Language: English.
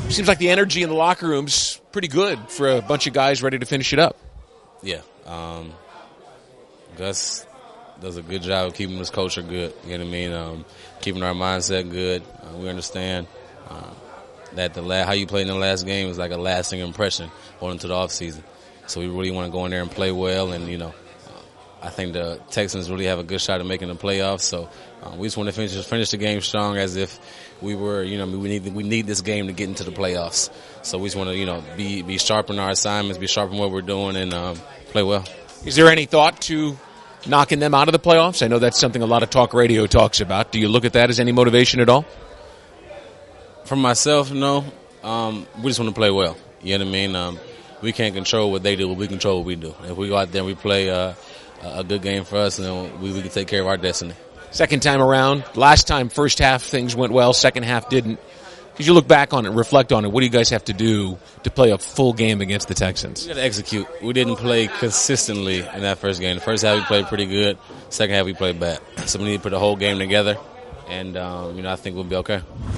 Seems like the energy in the locker room's pretty good for a bunch of guys ready to finish it up. Yeah. Gus does a good job of keeping his culture good. You know what I mean? Keeping our mindset good. We understand that how you played in the last game is like a lasting impression going into the offseason. So we really want to go in there and play well. And, I think the Texans really have a good shot at making the playoffs. So we just want to finish the game strong, as if we were, we need this game to get into the playoffs. So we just want to, be sharp in our assignments, be sharp in what we're doing, and play well. Is there any thought to knocking them out of the playoffs? I know that's something a lot of talk radio talks about. Do you look at that as any motivation at all? For myself, no. We just want to play well. You know what I mean? We can't control what they do, but we control what we do. If we go out there and we play a good game for us, and we can take care of our destiny. Second time around, last time, first half, things went well, second half didn't. As you look back on it, reflect on it, what do you guys have to do to play a full game against the Texans? We got to execute. We didn't play consistently in that first game. The first half we played pretty good. Second half we played bad. So we need to put the whole game together, and I think we'll be okay.